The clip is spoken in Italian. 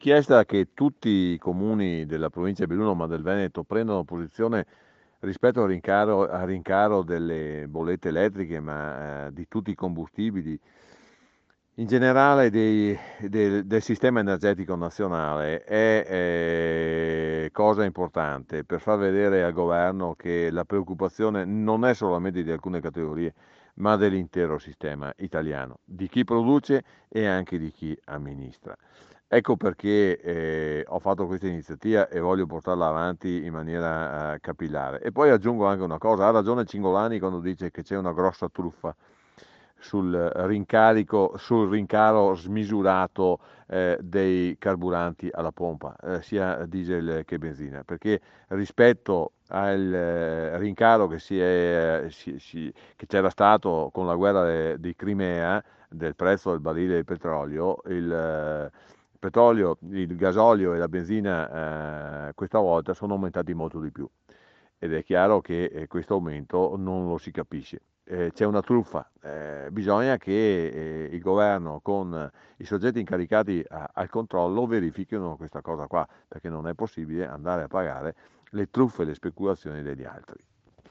richiesta che tutti i comuni della provincia di Belluno, ma del Veneto, prendano posizione rispetto al rincaro delle bollette elettriche, ma di tutti i combustibili, in generale del sistema energetico nazionale, è cosa importante per far vedere al governo che la preoccupazione non è solamente di alcune categorie, ma dell'intero sistema italiano, di chi produce e anche di chi amministra. Ecco perché ho fatto questa iniziativa e voglio portarla avanti in maniera capillare. E poi aggiungo anche una cosa, ha ragione Cingolani quando dice che c'è una grossa truffa sul rincaro smisurato dei carburanti alla pompa, sia diesel che benzina, perché rispetto al rincaro che c'era stato con la guerra di Crimea, del prezzo del barile di petrolio, il gasolio e la benzina questa volta sono aumentati molto di più ed è chiaro che questo aumento non lo si capisce. C'è una truffa, bisogna che il governo con i soggetti incaricati al controllo verifichino questa cosa qua, perché non è possibile andare a pagare le truffe e le speculazioni degli altri.